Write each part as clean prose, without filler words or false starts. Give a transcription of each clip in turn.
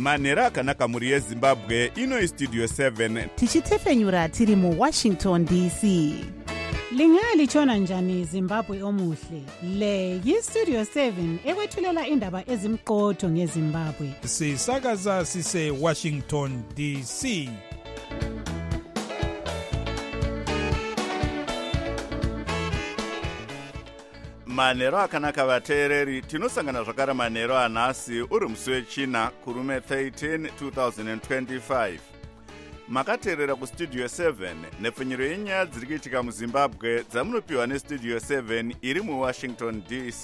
manhero akanaka mhuri yezimbabwe. Ino Studio 7 tichitefenyura tiri muWashington DC. Lingalitshona njani Zimbabwe omuhle? Le yiStudio 7 ekwethulela indaba ezimqotho ngeZimbabwe. Sisakaza sise Washington DC. manhero akanaka vateereri, tinosangana zvakare manhero anhasi uri musi wechina kurume 13 2025. makateerera kustudio 7 nepfunyiro yenyaya dziri kuitika muzimbabwe dzamunopiwa nestudio 7 iri muwashington DC.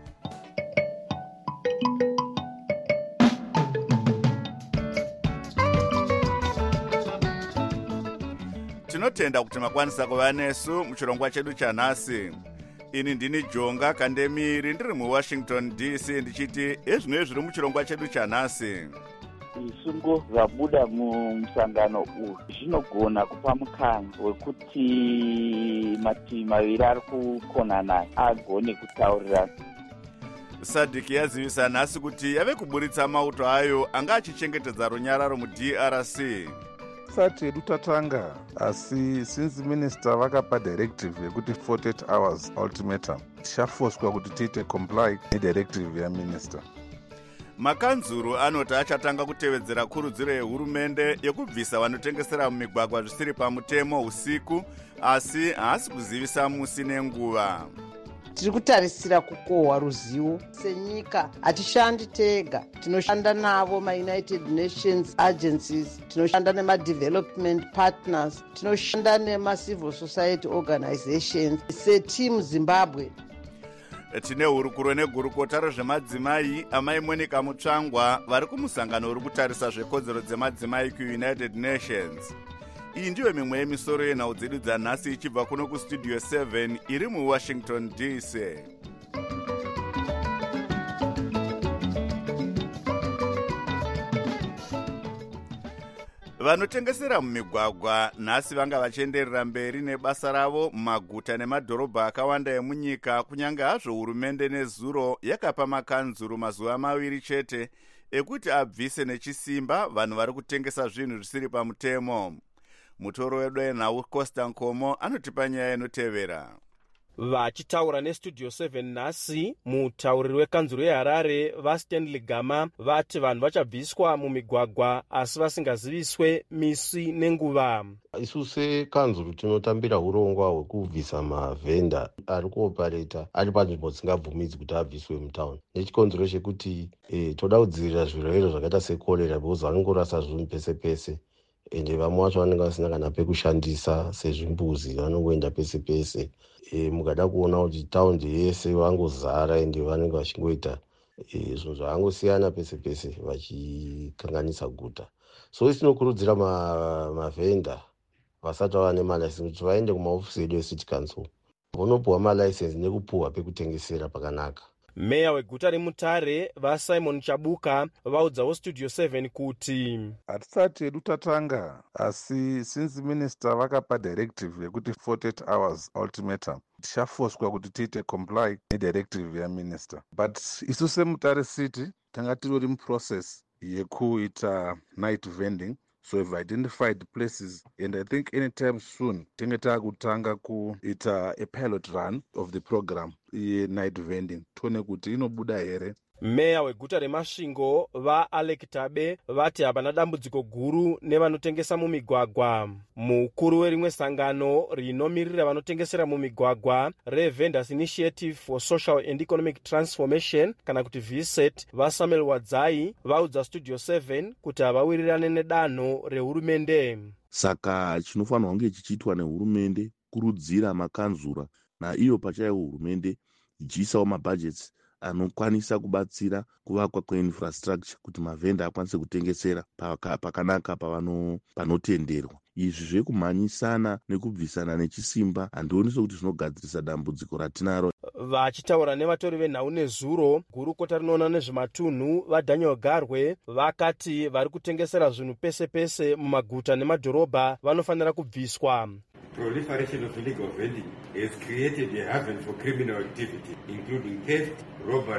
tinotenda kuti makwanisa kuva nesu muchirongwa chedu chanhasi. Ini ndini Jonga Kandemiri ndiri muWashington DC ndichiti ezvimwe zviri muchirongwa chedu chanhasi. Zvisungo zvabuda mumusangano uyu zvinogona kupa mukana wekuti mativi maviri ari kukonana agone kutaurirana. SADC yazivisa nhasi kuti yave kuburitsa mauto ayo anga achichengetedza runyararo muDRC. Sati yedu tatanga, asi since minister vakapa directive yekuti 48 hours ultimatum, tichafoswa kuti tiite comply nedirective yaminister. Makanzuru anoti achatanga kutevedzera kurudziro yehurumende yekubvisa vanotengesera mumigwagwa zvisiri pamutemo usiku, asi haasi kuzivisa musi nenguva. Tiri kutarisira kukohwa ruzivo senyika. Hatishandi tega, tinoshanda navo maUnited Nations agencies, tinoshanda nema-development partners, tinoshanda nema-civil society organizations seteam Zimbabwe. Tine hurukuro negurukota rezvemadzimai amai Monica Mutsvangwa vari kumusangano uri kutarisa zvekodzero dzemadzimai kuUnited Nations. Iyi ndiyo mimwe yemisoro yenhau dzedu dzanhasi ichibva kuno kustudio 7 iri muWashington DC. Vanotengesera mumigwagwa nhasi vanga vachienderera mberi nebasa ravo mumaguta nemadhorobha akawanda emunyika, kunyange hazvo hurumende nezuro yakapa makanzuru mazuva 2 chete ekuti abvise nechisimba vanhu vari kutengesa zvinhu zvisiri pamutemo. Mutoro wedu enhau Costa Nkomo anotipa nyaya inotevera. Vachitaura nestudio 7 nhasi, mutauriri wekanzuru yeHarare vaStanley Gama vati vanhu vachabviswa mumigwagwa asi vasingaziviswe misi nenguva. Isu sekanzuru tinotambira urongwa hwekubvisa mavhenda ari kuopareta ari panzvimbo dzisingabvumidzi kuti abviswe mutauni, nechikonzero chekuti toda kudzivirira zvirwere zvakaita sekorera because vanongorasa zvinhu pese pese. Ende vamwe vacho vanenge vasina kana pekushandisa sezvimbuzi, vanongoenda pese pese. Mukada kuona kuti taundi yese vangozara ende vanenge vachingoita zvinhu zvavangosiyana pese pese vachikanganisa guta. So isi tinokurudzira mavhenda vasati vava nemalicense kuti vaende kumaofisi edu eCity Council vonopuhwa malicense nekupuhwa pekutengesera pakanaka. Meya weguta reMutare vaSimon Chabuka vaudzawo Studio 7 kuti hatisati yedu tatanga, asi since minister vakapa directive yekuti 48 hours ultimatum, tichafoswa kuti tiite comply nedirective yaminister. But isu seMutare City tanga tirori muprocess yekuita night vending. So we've identified places, and I think anytime soon tinge takutanga kuita a pilot run of the program night vending tone kuti inobuda here. Meya weguta reMasvingo vaAlec Tabe vati hapana dambudziko guru nevanotengesa mumigwagwa. Mukuru werimwe sangano rinomirira vanotengesera mumigwagwa reVendors Initiative for Social and Economic Transformation kana kuti VSET vaSamuel Wadzai vaudza Studio 7 kuti havawirirane nedanho rehurumende. Saka chinofanirwa kunge chichiitwa nehurumende kurudzira makanzura naiyo pachayo hurumende ichiisawo mabudgets anokwanisa kubatsira kuvakwa kweinfrastructure kuti mavhenda akwanise kutengesera pakanaka panotenderwa. Izvi zvekumhanyisana nekubvisana nechisimba handioni sokuti zvinogadzirisa dambudziko ratinaro. Vachitaura nevatori venhau nezuro, gurukota rinoona nezvematunhu vaDaniel Garwe vakati vari kutengesera zvinhu pese pese mumaguta nemadhorobha vanofanira kubviswa. Proliferation of illegal vending has created a haven for criminal activity, including theft, robbery,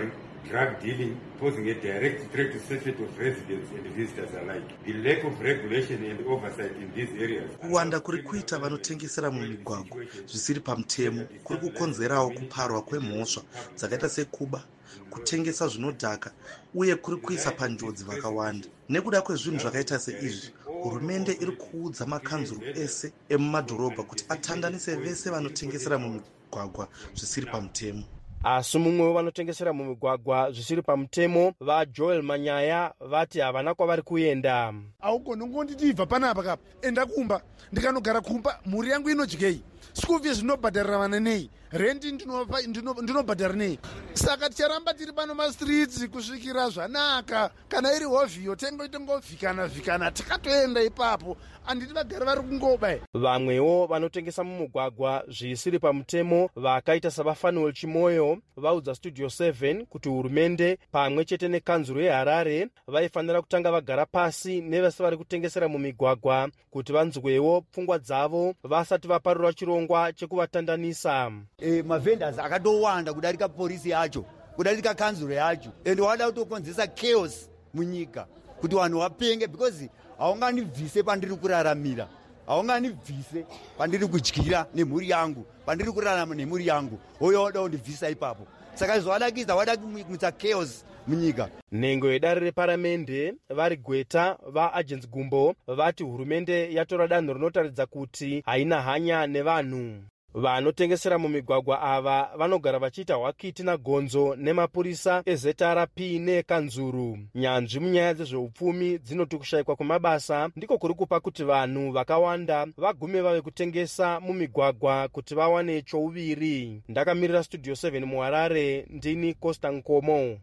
drug dealing, posing a direct threat to safety of residents and visitors alike. The lack of regulation and oversight in these areas. Kuwanda kuri kuita vanotengesera mumigwagwa zvisiri pamutemo kuri kukonzerawo kuparwa kwemhosva dzakaita sekuba, kutengesa zvinodhaka uye kuri kuisa panjodzi vakawanda. Nekuda kwezvinhu zvakaita seizvi, hurumende iri kuudza makanzuru ese emumadhorobha kuti atandanise vese vanotengesera mumigwagwa zvisiri pamutemo. Asi mumwe wevanotengesera mumigwagwa zvisiri pamutemo vaJoel Manyaya vati havana kwavari kuenda. Augoni ngonditi ibva panapa kapa enda kumba ndikanogara kumba mhuri yangu inodyei, school fees ndinobhadharira vana nei, rent ndinobhadhara nei. Saka ticharamba tiri pano mastreets kusvikira zvanaka. Kana iri hovhiyo tengovhikana tikatoenda ipapo, anditi vagari vari kungoba. Vamwewo vanotengesa mumugwagwa zvisiri pamutemo vakaita saVafanuel Chimoyo vaudza Studio 7 kuti hurumende pamwe chete nekanzuru yeHarare vaifanira kutanga vagara pasi nevese vari kutengesera mumigwagwa kuti vanzwewo pfungwa dzavo vasati vaparura chirongwa chekuvatandanisa. Mavendors akatowanda kudarika polisi yacho, kudarika kanzuru yacho, ende wada kutokonzesa chaos munyika kuti vanhu vapenge, because haunganibvise pandiri kuraramira, haunganibvise pandiri kudyira nemhuri yangu, pandiri kurarama nemhuri yangu, hoyo wada kundibvisa ipapo. Saka zvavadakidza wada kumutsa chaos munyika. Nhengo yedare reparamende vari Gweta vaAgents Gumbo vati hurumende yatora danho rinotaridza kuti haina hanya nevanhu. Vanotengesera mumigwagwa ava vanogara vachiita hwakiti nagonzo nemapurisa eZRP nekanzuru. Nyanzvi munyaya dzezveupfumi dzinoti kushayikwa kwemabasa ndiko kuri kupa kuti vanhu vakawanda vagume vave kutengesa mumigwagwa kuti vawane chouviri. Ndakamirira Studio 7 muHarare, ndini Costa Nkomo.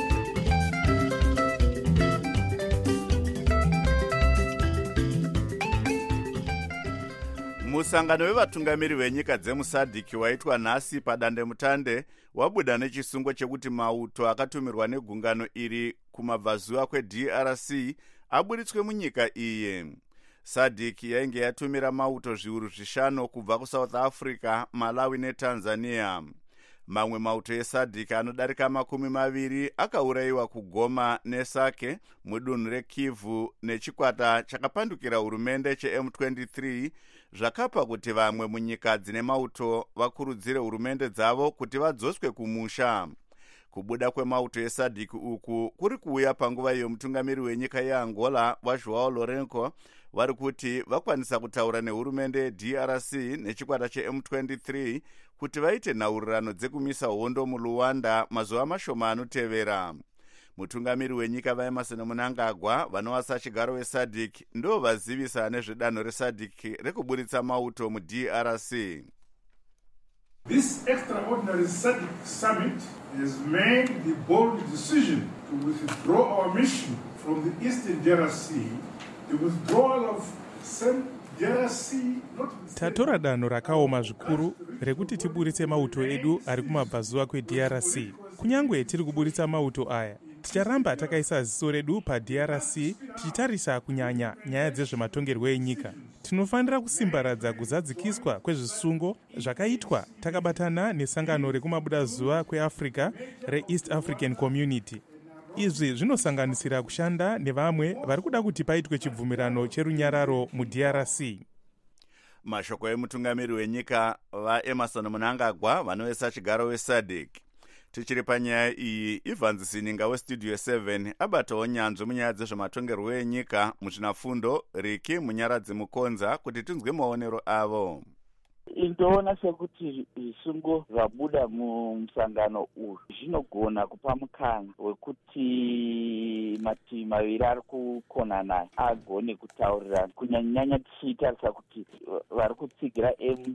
Musangano wevatungamiri venyika dzemusadhiki waitwa nhasi padandemutande wabuda nechisungo chekuti mauto akatumirwa negungano iri kumabvazuva kweDRC aburitswe munyika iyi. Sadhiki yainge yatumira mauto zviuru 5 kubva kuSouth Africa, Malawi neTanzania. Mamwe mauto esadhiki anodarika 20 akaurayiwa kuGoma neSake mudunhu reKivu nechikwata chakapandukira hurumende cheM23 zvakapa kuti vamwe munyika dzine mauto vakurudzire hurumende dzavo kuti vadzoswe kumusha. Kubuda kwemauto esadhiki uku kuri kuuya panguva iyo mutungamiri wenyika yeAngola waJoao Lourenco vari kuti vakwanisa kutaura nehurumende yeDRC nechikwata cheM23 kuti vaite nhaurirano dzekumisa hondo muLuanda mazuva mashoma anotevera. Mutungamiri wenyika vaEmmerson Mnangagwa vanovasa chigaro weSADC ndo vazivisa nezvedanho reSADC rekuburitsa mauto muDRC. This extraordinary SADC summit has made the bold decision to withdraw our mission from the Eastern DRC. The withdrawal of DRC tatora danho rakaoma zvikuru rekuti tiburitse mauto edu ari kumabvazuva kweDRC. Kunyangwe tiri kuburitsa mauto aya, ticharamba takaisa ziso redu paDRC tichitarisa kunyanya nyaya dzezvematongerwo enyika. Tinofanira kusimbaradza kuzadzikiswa kwezvisungo zvakaitwa takabatana nesangano rekumabudazuva kweAfrica reEast African Community. Izvi zvinosanganisira kushanda nevamwe vari kuda kuti paitwe chibvumirano cherunyararo muDRC. Mashoko emutungamiri wenyika vaEmmerson Mnangagwa vanovesa chigaro weSADC. Tichiri panyaya iyi, Ivan Zininga weStudio 7 abatawo nyanzvi munyaya dzezvematongerwo enyika muzvinafundo Riki Munyaradzi Mukonza kuti tinzwe maonero avo. Ndoona sekuti zvisungo zvabuda mumusangano uyu zvinogona kupa mukana wekuti mativi maviri ari kukonana agone kutaurirana, kunyanya tichitarisa kuti vari kutsigira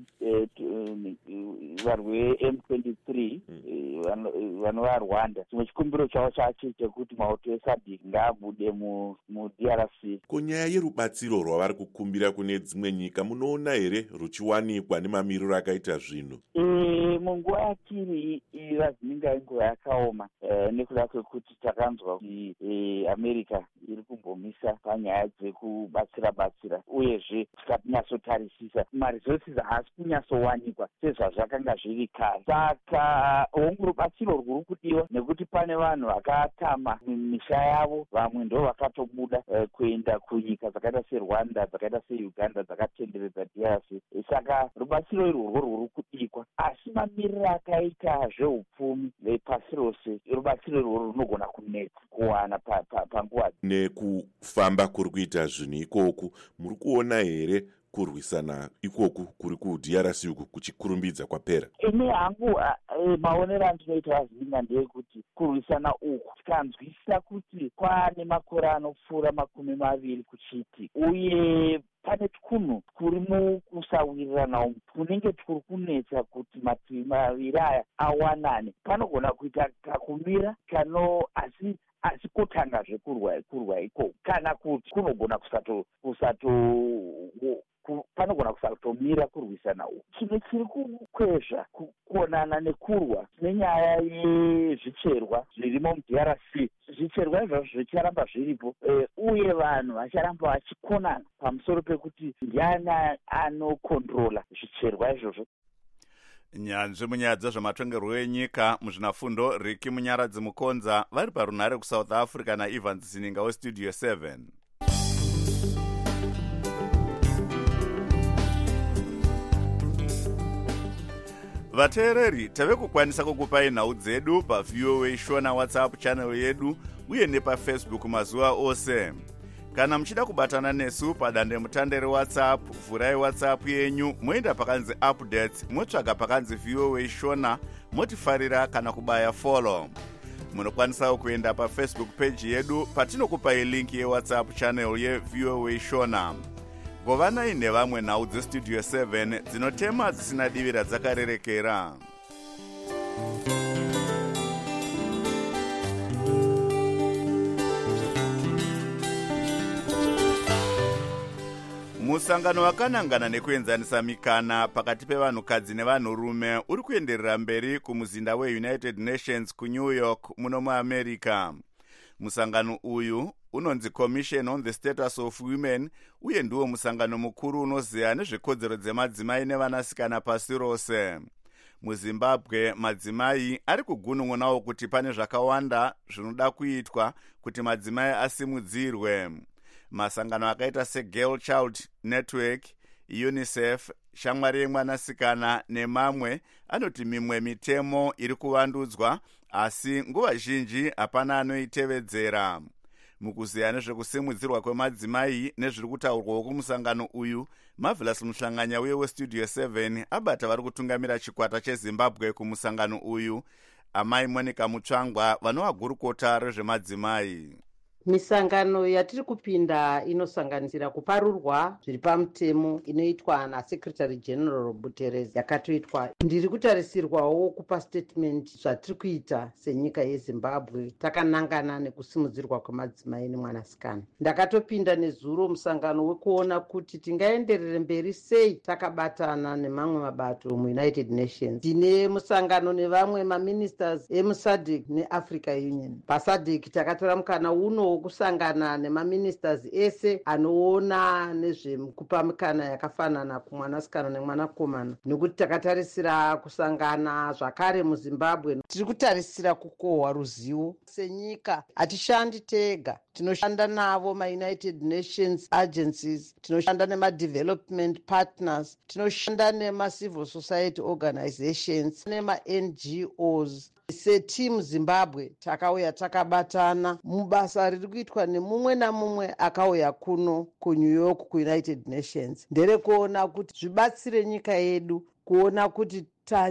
vanhu veM23 vanova Rwanda. Chimwe chikumbiro chavo chacho chekuti mauto eSADC ngaabude muDRC. Kunyaya yerubatsiro rwavari kukumbira kune dzimwe nyika munoona here ruchiwanikwa nemamiriro akaita zvinhu? Munguva yatiri irazininga inguva yakaoma nekuda kwekuti takanzwa kuti America iri kumbomisa panyaya dzekubatsira uyezve tikanyatsotarisisa maresources haasi kunyatsowanikwa sezvazvakanga zviri kare. Saka hongu rubatsiro huri kudiwa nekuti pane vanhu vakatama misha yavo, vamwe ndo vakatobuda kuenda kunyika dzakaita serwanda, dzakaita seuganda dzakatenderedza DRC. Saka rubatsiro irworwo rwuri kudikwa, asi mamiriro akaita zveupfumi vepasi rose rubatsiro irworwo runogona kunetsa kuwana panguva. Nekufamba kuri kuita zvinhu ikoku, muri kuona here kurwisana ikoku kuri kuDRC uku kuchikurumbidza kwapera? Ine hangu maonero andinoita azivinga ndeyekuti kurwisana uku tikanzwisisa kuti kwaane makore anopfuura 20 kuchiti, uye pane twunhu turi mukusawirirana umu tunenge turi kunetsa kuti mativi maviri aya awanane. Panogona kuita kakumira asi kutangazve kurwa ikoko, kana kuti kunogona panogona kusatomira kurwisana uku. Chimwe chiri kukwezva kuonana nekurwa nenyaya yezvicherwa zvirimo muDRC. Zvicherwa izvozvo zvicharamba zviripo, uye vanhu vacharamba vachikonana pamusoro pekuti ndiani anokontrola zvicherwa izvozvo. Nyanzvi munyaya dzezvematongerwo enyika muzvinafundo Riki Munyaradzi Mukonza vari parunhare kuSouth Africa naEvans Zininga weStudio 7. Vateereri, tave kukwanisa kukupai nhau dzedu paVOA Shona WhatsApp channel yedu uye nepaFacebook mazuva ose. Kana muchida kubatana nesu padande mutande reWhatsApp, vhurai WhatsApp yenyu, moenda pakanzi updates, motsvaga pakanzi VOA Shona, motifarira kana kubaya follow. Munokwanisa kuenda paFacebook page yedu patinokupai link yeWhatsApp channel yeVOA Shona. Govanai nevamwe nhau dzeStudio 7 dzinotema dzisina divira dzakarerekera. Musangano wakanangana nekuenzanisa mikana pakati pevanhukadzi nevanhurume uri kuenderera mberi kumuzinda weUnited Nations kuNew York muno muAmerica. Musangano uyu unonzi Commission on the Status of Women uye ndiwo musangano mukuru unoziya nezvekodzero dzemadzimai nevanasikana pasi rose. MuZimbabwe madzimai ari kugunun'unawo kuti pane zvakawanda zvinoda kuitwa kuti madzimai asimudzirwe. Masangano akaita seGirl Child Network, UNICEF, shamwari yemwanasikana nemamwe anoti mimwe mitemo iri kuvandudzwa asi nguva zhinji hapana anoitevedzera. Mukuziya nezvekusimudzirwa kwemadzimai nezviri kutaurwawo kumusangano uyu, Marvelous Muhlanganya uye weStudio 7 abata vari kutungamira chikwata cheZimbabwe kumusangano uyu, amai Monica Mutsvangwa vanova gurukota rezvemadzimai. Misangano yatiri kupinda inosanganisira kuparurwa zviri pamutemo inoitwa naSecretary General Buterezi yakatoitwa. Ndiri kutarisirwawo kupa statement zvatiri kuita senyika yeZimbabwe takanangana nekusimudzirwa kwemadzimai nemwanasikana. Ndakatopinda nezuro musangano wekuona kuti tingaenderere mberi sei takabatana nemamwe mabato muUnited Nations. Tine musangano nevamwe maministers emuSADC neAfrica Union. PaSADC takatora mukana uno kusangana nemaministers ese anoona nezvekupa mikana yakafanana kumwanasikana nemwanakomana, nekuti takatarisira kusangana zvakare muZimbabwe. Tiri kutarisira kukohwa ruzivo senyika. Hatishandi tega, tinoshanda navo maUnited Nations agencies, tinoshanda nemadevelopment partners, tinoshanda nemacivil society organizations nemaNGOs. Setimu Zimbabwe takauya takabatana mubasa riri kuitwa nemumwe namumwe akauya kuno kuNew York kuUnited Nations, nderekuona kuti zvibatsire nyika yedu kuona kuti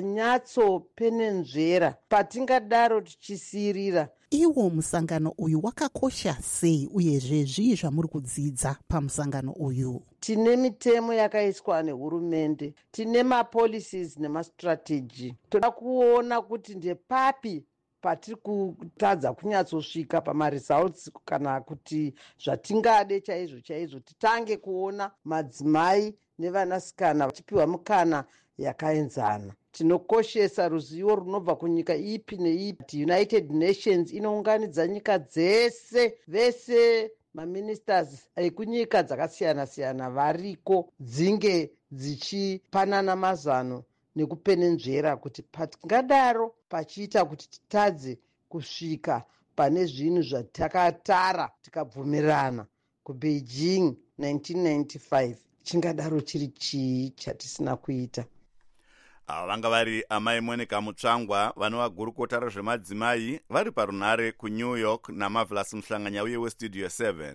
tanyatsopenenzvera patingadaro tichisirira. Iwo musangano uyu wakakosha sei uyezve zvii zvamuri kudzidza pamusangano uyu? Tine mitemo yakaiswa nehurumende, tine mapolicies nemastrategy. Toda kuona kuti ndepapi patiri kutadza kunyatsosvika pamaresults kana kuti zvatingade chaizvo chaizvo titange kuona madzimai nevanasikana vachipiwa mukana yakaenzana. Tinokoshesa ruzivo runobva kunyika ipi neipi. United Nations inounganidza nyika dzese, vese maministers ekunyika dzakasiyana siyana variko dzinge dzichipanana mazano nekupenenzvera kuti patingadaro pachiita kuti titadze kusvika pane zvinhu zvatakatara tikabvumirana kubeijing 1995 chingadaro chiri chii chatisina kuita. Ava vanga vari amai Monica Mutsvangwa vanova gurukota rezvemadzimai vari parunhare kuNew York naMarvelous Muhlanganya uye weStudio 7.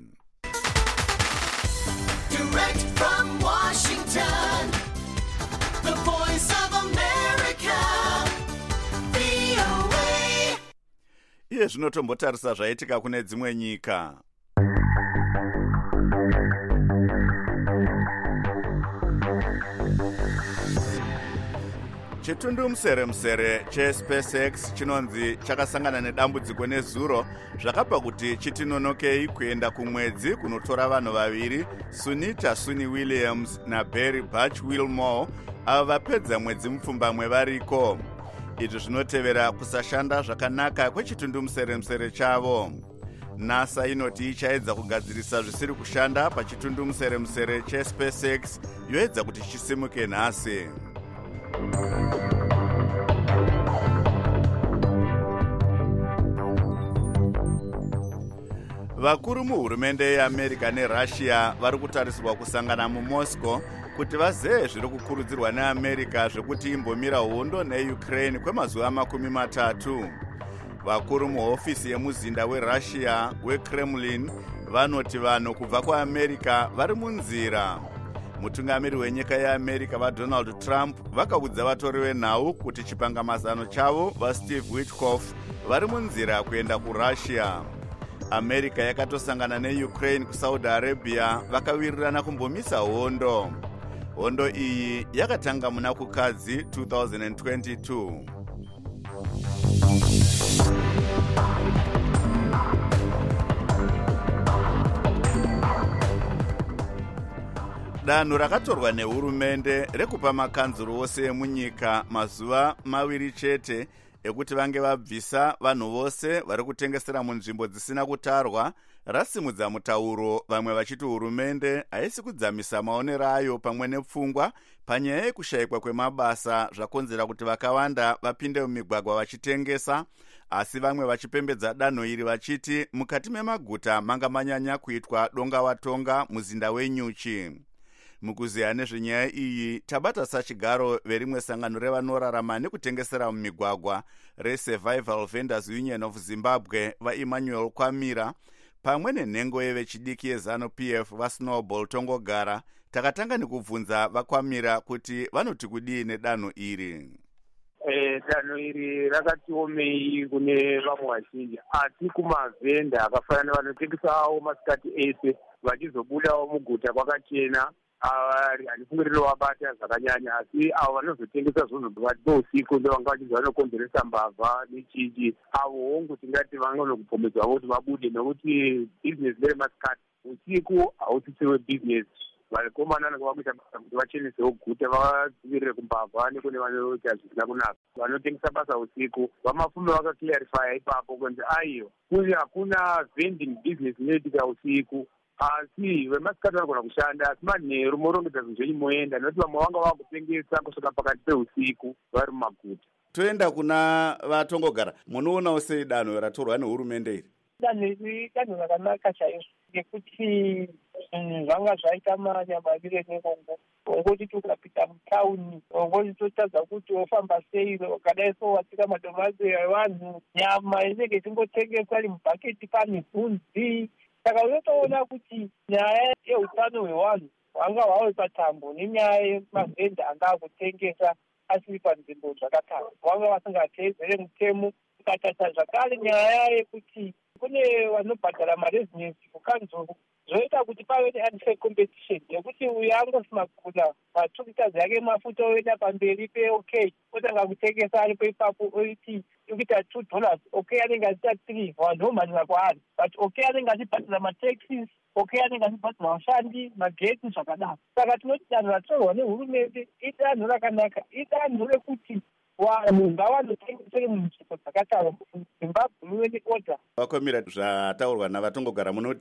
Direct from Washington, the voice of America, VOA. Iye zvinotombotarisa zvaitika kune dzimwe nyika. Chitundu musere cheSpaceX chinonzi chakasangana nedambudziko nezuro zvakapa kuti chitinonokei kuenda kumwedzi kunotora vanhu vaviri Sunita Suni Williams naBarry Butch Wilmore ava vapedza mwedzi mupfumbamwe variko. Izvi zvinotevera kusashanda zvakanaka kwechitundu musere chavo. NASA inoti ichaedza kugadzirisa zvisiri kushanda pachitundu musere cheSpaceX yoedza kuti chisimuke nhasi. Vakuru muhurumende yeAmerica neRussia vari kutarisirwa kusangana muMoscow kuti vazive zviri kukurudzirwa neAmerica zvekuti imbomira hondo neUkraine kwemazuva 30. Vakuru muhofisi yemuzinda weRussia weKremlin vanoti vanhu kubva kuAmerica vari munzira. Mutungamiri wenyika yeAmerica vaDonald Trump vakaudza vatori venhau kuti chipangamazano chavo vaSteve Witkoff vari munzira kuenda kuRussia. America yakatosangana neUkraine kuSaudi Arabia vakawirirana kumbomisa hondo. Hondo iyi yakatanga muna kukadzi 2022. Danho rakatorwa nehurumende rekupa makanzuro ose emunyika mazuva 2 chete ekuti vange vabvisa vanhu vose vari kutengesera munzvimbo dzisina kutarwa rasimudza mutauro, vamwe vachiti hurumende haisi kudzamisa maonero ayo pamwe nepfungwa panyaya yekushayikwa kwemabasa zvakonzera kuti vakawanda vapinde mumigwagwa vachitengesa, asi vamwe vachipembedza danho iri vachiti mukati memaguta manga manyanya kuitwa donga watonga muzinda wenyuchi. Mukuziya nezvenyaya iyi tabata sachigaro verimwe sangano revanorarama nekutengesera mumigwagwa reSurvival Vendors Union of Zimbabwe vaEmmanuel Kwamira pamwe nenhengo yevechidiki yeZANU-PF vaSnowball Tongogara. Takatanga nekubvunza vaKwamira kuti vanoti kudii nedanho iri. Danho iri rakatiomei kune vamwe vazhinji, asi kumavhenda akafanana nevanotengesawo masikati ese vachizobudawo muguta kwakachena handifungiriro vabata zvakanyanya, asi avo vanozotengesa zvinhu vakati usiku ndovanga vachizva vanokonzeresa mbavha nechichi, avo hongu tingati vanonokupomedzwa kuti vabude, nokuti bhizinesi neremasikati usiku hausisiwe bhizinesi. Vakomana nekuvakuita basa kuti vachenesewo guta vadzivirire kumbavha nekune vanoita zvisina kunaka. Vanotengesa basa usiku vamafume vakaclarifya ipapo kunzi aiyo kuti hakuna vending business inoitika usiku, asi vemasikati vanogona kushanda, asi manheru morongedza zvinhu zvenyu moenda, nokuti vamwe vanga vakutengesa kusvika pakati peusiku vari mumaguta. Toenda kuna vaTongogara, munoonawo sei danho ratorwa nehurumende iri? Danho iri danho rakanaka chaizvo, ngekuti zvanga zvaita manyamarire nekongo. Ongoti tukapita mutauni, ongoti totadza kuti ofamba sei, kadai sowatika madomasi evanhu, nyama inenge ichingotengesa iri mubhaketi pane bvunzi. Saka unotoona kuti nyaya yeutano hwevanhu hwanga hwawe patambo nenyaya yemavhenda anga akutengesa asiri panzvimbo zvakatara, vanga vasingateedzere mutemo. Ukatarisa zvakare nyaya yekuti kune vanobhadhara marezinensi kukanzuru, zvoita kuti pave neunfair competition yekuti uyu angosima kuna ma2 yake mafuta oenda pamberi peok otanga kutengesa aripo ipapo oiti ikuita $2, ok anenge achiita 3, vanhu vomhanyira kwaari, but ok anenge achibhadhara mataxis, ok anenge achibhadhara vashandi, magetsi zvakadaro. Saka tinoti danho ratorwa nehurumende idanho rakanaka, idanho rekuti vanhu ngavanotengesere munzvimbo dzakatarwa. Zimbabwe muve neorder. Vakomira zvataurwa navaTongogara munoti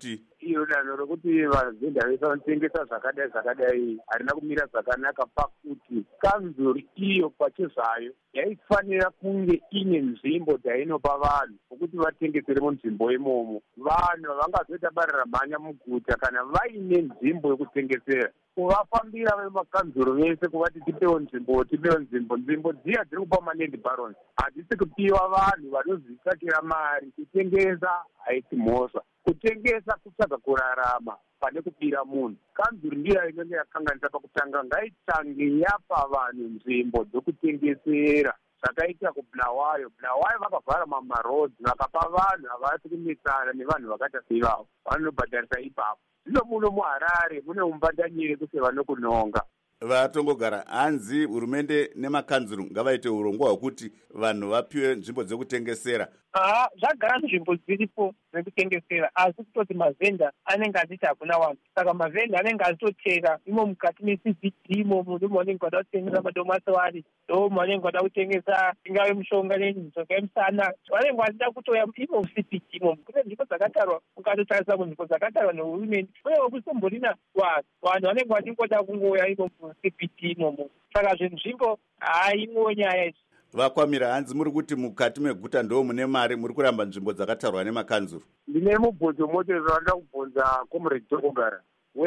iro danho rokuti vazenda vese vanotengesa zvakadai harina kumira zvakanaka pakuti kanzuri iyo pachezvayo yaifanira kunge ine nzvimbo dzainopa vanhu vokuti vatengesere munzvimbo imomo. Vanhu havangazoita bararamhanya muguta kana vaine nzvimbo yekutengesera. Kuvafambira vemakanzuro vese kuvati tipewo nzvimbo nzvimbo dziya dziri kupa manend barons hadzisi kupiwa vanhu vanozvisakira mari. Kutengesa haisi mhosva, kutengesa kutsvaga kurarama pane kupira munhu. Kanzuri ndiyo inenge yakanganisa pakutanga ngaitange yapa vanhu nzvimbo dzokutengesera zvakaita kubulawayo vakavhara mamarodzi vakapa vanhu havasi kumitsana nevanhu vakaita seivavo vanobhadharisa ipapo. Zvino muno muHarare mune umbandanyire kuse vanokunonga. Vatongogara, hanzi hurumende nemakanzuru ngavaite urongwa hwekuti vanhu vapiwe nzvimbo dzekutengesera. Zvagara nzvimbo dziripo dzekutengesera asi kutoti mavhenda anenge achiti hakuna vanhu. Saka mavhenda anenge achitotera imo mukati meCBD imomo ndimo vanenge vada kutengesa madomasi ndo vanenge vada kutengesa ingave mushonga nemishonga yemusana. Vanenge vachida kutoya imo muCBD imomo. Kune nzvimbo dzakatarwa ukatotarisa kunzvimbo dzakatarwa nehurumende uye kusomborina vanhu vanenge vachingoda kungoya imo muCBD imomo. Saka zvinzvimbo haimo nyaya idzi. Vakwamira, hanzi muri kuti mukati meguta ndo mune mari muri kuramba nzvimbo dzakatarwa nemakanzuru? Ndine mubvunzo motero wanda kubvunza comrade Tongogara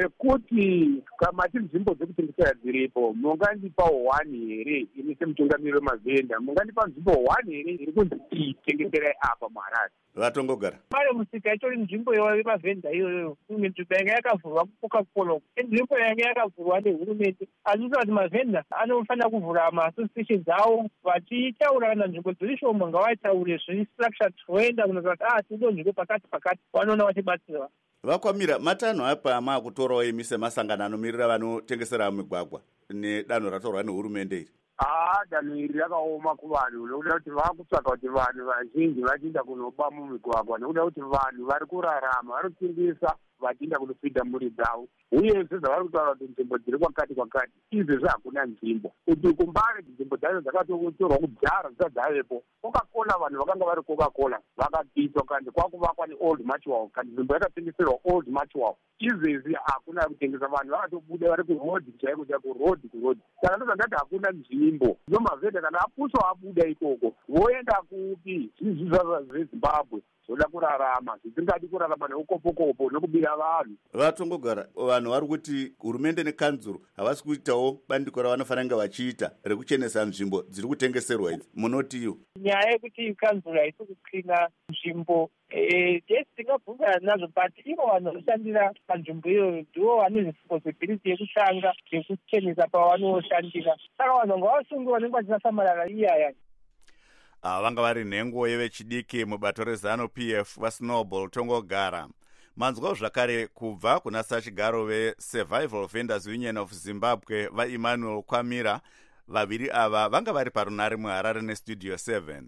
wekuti kamati nzvimbo dzekutengesera dziripo mungandipawo 1 here ini semutungamiri wemavhenda, mungandipa nzvimbo 1 here iri kunzi itengeserai apa muHarare? Vatongogara, mari musika itori nzvimbo yemavhenda iyoyo, imwe nzvimbo yanga yakavhurwa kuCoca-Cola, nzvimbo yanga yakavhurwa nehurumende. Azvisi kuti mavhenda anofanira kuvhura maasociation dzawo vachitaura kana nzvimbo dziri shoma ngavataure zvistructure toenda kunozvati tido nzvimbo pakati vanoona vachibatsirwa. Vakwamira, matanho apa maakutorawo imi semasangano anomirira vanotengesera mumigwagwa nedanho ratorwa nehurumende iri? Danho iri rakaoma kuvanhu nokuda kuti vakutsvaga kuti vanhu vazhinji vachiinda kunoba mumigwagwa nokuda kuti vanhu vari kurarama varikutengesa vachiinda kunopinda mhuri dzavo. Uye zvavari kutaura kuti nzvimbo dziri kwakati izvezvi hakuna nzvimbo kuti kumbare nzvimbo dzacho dzakatotorwa kudhara dzisati dzavepo. Coca-Cola vanhu vakanga vari Coca-Cola vakabviswa kandi kwakuvakwa neOld Matchwell kandi nzvimbo yakatengeserwa Old Matchwell. Izvezvi hakuna kutengesa, vanhu vakatobuda vari kurodhi chaiko kurodhi. Saka ndozvandati hakuna nzvimbo. Zvino mavhenda kana apuswa abuda ikoko voenda kupi? Zvizvi zveZimbabwe zoda kurarama zvisingadi kurarama neukopokopo nokubira vanhu. Vatongogara, vanhu vari kuti hurumende nekanzuru havasi kuitawo bandiko ravanofanira kunge vachiita rekuchenesa nzvimbo dziri kutengeserwa idzi. Munotiyo nyaya yekuti kanzuru haisi kuklina nzvimbo tingabvunza nazvo but ivo vanhu vanoshandira panzvimbo iyoyo ndivo vane responsibility yekutanga yekuchenesa pavanoshandira. Saka vanhu ngavasunge vanenge vachinasamarara iyaya. Vanga vari nhengo yevechidiki mubato rezano PF vaSnowball Tongogara. Manzwawo zvakare kubva kuna sachigaro veSurvival Vendors Union of Zimbabwe vaEmmanuel Kwamira. Vaviri ava vanga vari parunare muHarare neStudio 7.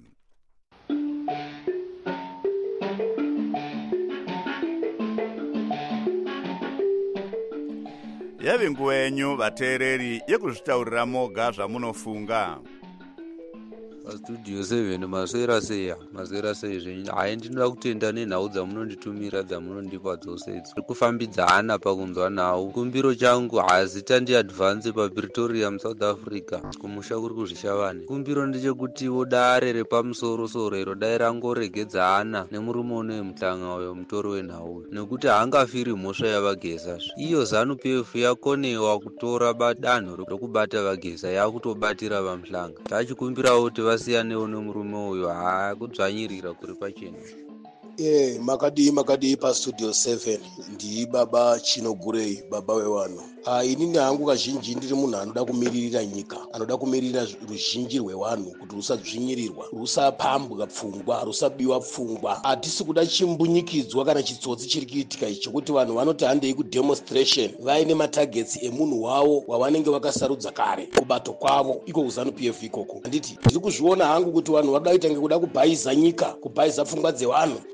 Yave nguva yenyu vateereri yekuzvitaurira moga zvamunofunga. Studio 7 maswera sei zvenyu. Hai, ndinoda kutenda nenhau dzamunonditumira dzamunondipa dzose idzi. Kufambidzana pakunzwa nhau. Kumbiro changu hazita ndiadvance paPretoria muSouth Africa kumusha kuri kuzvishavane. Kumbiro ndechekutiwo dare repamusoro iro dai rangoregedzana nemurume unoyemutlanga uyo mutori wenhau nekuti haangafiri mhosva yavageza. Iyo ZANU PF yakonewa kutora danho rokubata vageza yakutobatira vamuhlanga. Tachikumbirawo kuti vasiyanewo nemurume uyo kudzvanyirira kuri pachena. Makadii paStudio 7 ndii baba Chinogurei, baba wevanhu. Inini hangu kazhinji ndiri munhu anoda kumiririra nyika, anoda kumirira ruzhinji rwevanhu kuti rusadzvinyirirwa, rusapambwa pfungwa, rusabiwa pfungwa. Hatisi kuda chimbunyikidzwa kana chitsotsi chiri kuitika ichi chokuti vanhu vanoti handei kudemonstration vaine matargets emunhu wavo wavanenge vakasarudza kare kubato kwavo iko kuZANU PF ikoko. Handiti ndiri kuzviona hangu kuti vanhu vada kuita ngekuda kubhayiza nyika, kubhayiza pfungwa dzevanhu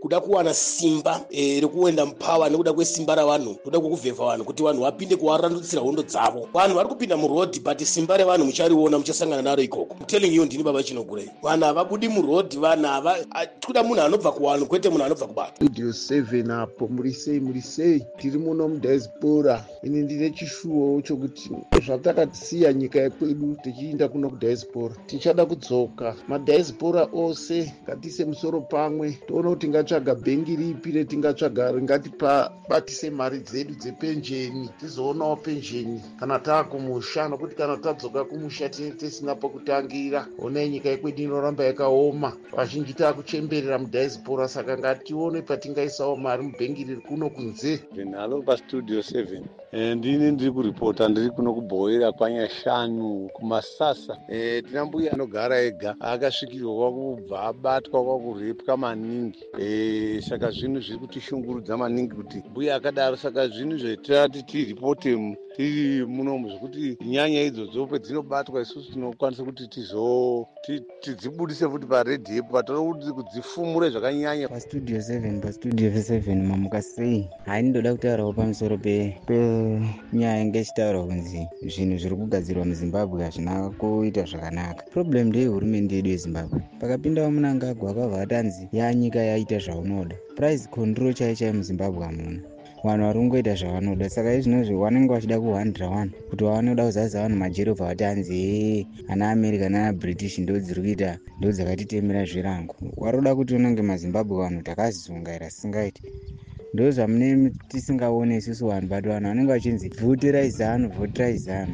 kuda kuwana simba rekuenda mupawa nekuda kwesimba ravanhu kuda kwekuvhevha vanhu kuti vanhu vapinde kuvarandutsira hondo dzavo. Vanhu vari kupinda murodhi but simba revanhu muchariona, muchasangana naro ikoko. Telling you ndini baba Chinogurei, vanhu havabudi murodhi, vanhu hava tikuda munhu anobva kuvanhu kwete munhu anobva kubata. Studio 7 apo murisei tiri muno mudiaspora. Ini ndine chishuwo chokuti zvatakasiya nyika yekwedu tichienda kuno kudiaspora tichada kudzoka. Madiaspora ose ngatiise musoro pamwe toona kuti ngatsvaga bhengi ripi retingatsvaga ringatibatise mari dzedu dzepenjeni, tizoonawo penjeni kana taakumusha, nokuti kana tadzoka kumusha tisina pokutangira. Onai nyika yekwedu inoramba yakaoma, vazhinji taakuchemberera mudiaspora, saka ngatione patingaisawo mari mubhengi riri kuno kunze. Ndinalo pastudio 7 ndini ndiri kuripota, ndiri kuno kubhoera kwanyashanu kumasasa. Tina mbuya anogara ega akasvikirwa kubva abatwa kwakurepwa maningi, saka zvinhu zviri kutishungurudza maningi kuti mbuya akadaro. Saka zvinhu zvetirati tiripote tiri munomu zvekuti nyanya idzodzo pedzinobatwa isusu tinokwanisa kuti tidzibudise futi paredhiyo patoda kuti kudzifumure zvakanyanya. Pastudio 7 mamuka sei. Hai, ndoda kutaurawo pamusoro penyaya inge ichitaurwa kunzi zvinhu zviri kugadzirwa muzimbabwe hazvina kuita zvakanaka. Problem ndeyehurumende yedu yezimbabwe. Pakapindawo Mnangagwa akabva atanzi yanyika yaita zvaunoda. Price control chaiyo muzimbabwe hamuna. Vanhu vari kungoita zvavanoda, saka izvinozvi vanenge vachida kuhandira vanhu kuti vanoda kuzadza vanhu majerovha vati ana America nana British ndo dzakatitemera zvirango. Waroda kuti unenge mazimbabwe vanhu takazungaira singaiti. Ndo zvamune tisingaone isusu vanhu, but vanhu vanenge vachinzi voterai ZANU.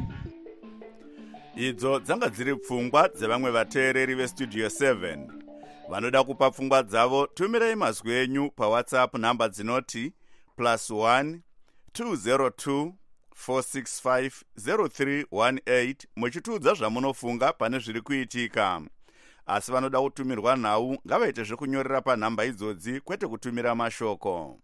Idzo dzanga dziri pfungwa dzevamwe vateereri vestudio 7. Vanoda kupa pfungwa dzavo, tumirai mazwi enyu paWhatsApp namba dzinoti +1 202 465 0318 muchitiudza zvamunofunga pane zviri kuitika. Asi vanoda kutumirwa nhau ngavaite zvekunyorera panhamba idzodzi kwete kutumira mashoko.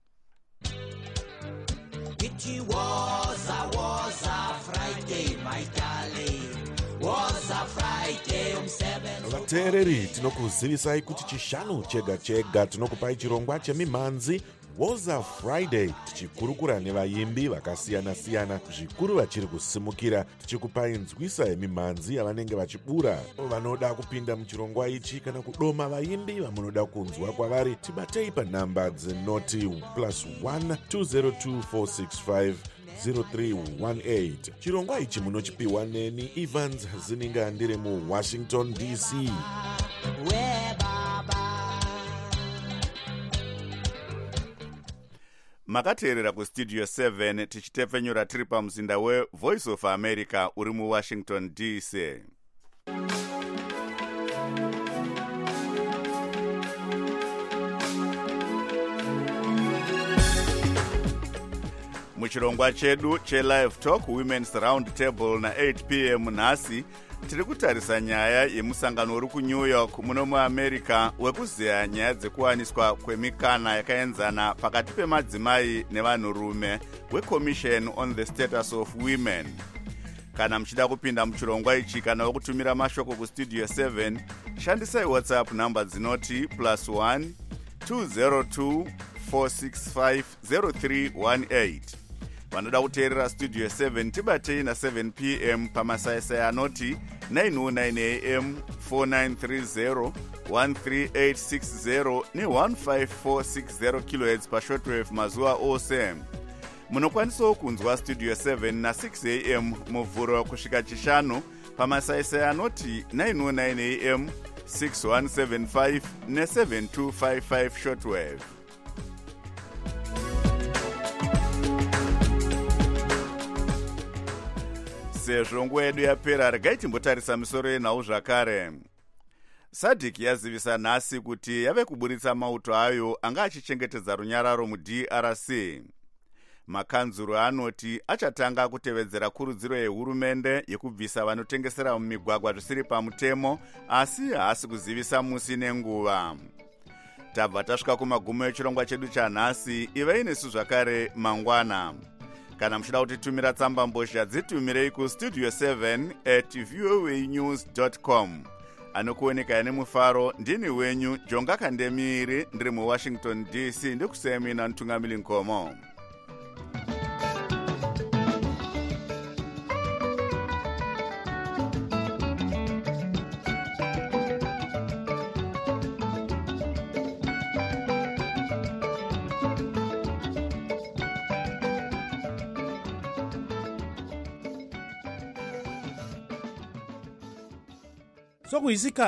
It was a Friday, my darling. Was a Friday vateereri tinokuzivisai kuti chishanu chega chega tinokupai chirongwa chemimhanzi Woza Friday, tichikurukura nevaimbi vakasiyana-siyana, zvikuru vachiri kusimukira, tichikupai nzwisa yemimhanzi yavanenge vachibura. Vanoda kupinda muchirongwa ichi kana kudoma vaimbi vamunoda kunzwa kwavari, tibatei panhamba dzinoti +1 202 465 0318. Chirongwa ichi munochipiwa neni Evans Zininga, ndiri muWashington DC. Makateerera kustudio 7 tichitepfenyura tiri pamuzinda weVoice of America uri muWashington DC. Muchirongwa chedu cheLive Talk Women's Round Table na 8 p.m. nhasi tiri kutarisa nyaya yemusangano uri kuNew York muno muAmerica wekuziya nyaya dzekuwaniswa kwemikana yakaenzana pakati pemadzimai nevanhurume weCommission on the Status of Women. Kana muchida kupinda muchirongwa ichi kana wekutumira mashoko kustudio 7, shandisai WhatsApp namba dzinoti +1 202 465 0318. Vanoda kuteerera studio 7 tibatei na 7 p.m. pamasaisai anoti 909 am 4930 13860 ne15460 kHz pashortwave mazuva ose. Munokwanisawo kunzwa studio 7 na 6 am muvhuro kusvika chishanu pamasaisai anoti 909 am 6175 ne7255 shortwave. Sezvo nguva yedu yapera, regai timbotarisa misoro yenhau zvakare. SADC yazivisa nhasi kuti yave kuburitsa mauto ayo anga achichengetedza runyararo muDRC. Makanzuru anoti achatanga kutevedzera kurudziro yehurumende yekubvisa vanotengesera mumigwagwa zvisiri pamutemo, asi haasi kuzivisa musi nenguva. Tabva tasvika kumagumo echirongwa chedu chanhasi. Ivai nesu zvakare mangwana. Kana muchida kutitumira tsamba mbozha dzitumirei kustudio7@voanews.com. anokuoneka nemufaro. Ndini wenyu Jonga Kandemiri, ndiri muWashington DC, ndikusemina Ntungamili Nkomo. Sokuyisikhathi